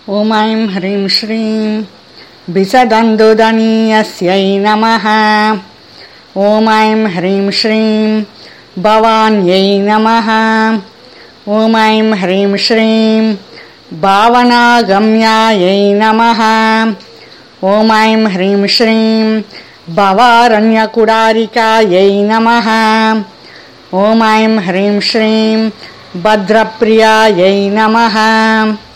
ॐ ऐं ह्रीं श्रीं बिसदन्दुदनीयस्यै नमः। ॐ ऐं ह्रीं श्रीं भवान्यै नमः। ॐ ऐं ह्रीं श्रीं भावनागम्यायै नमः। ॐ ऐं ह्रीं श्रीं भवारण्यकुडारिकायै नमः। ॐ ऐं ह्रीं श्रीं भद्रप्रियायै नमः।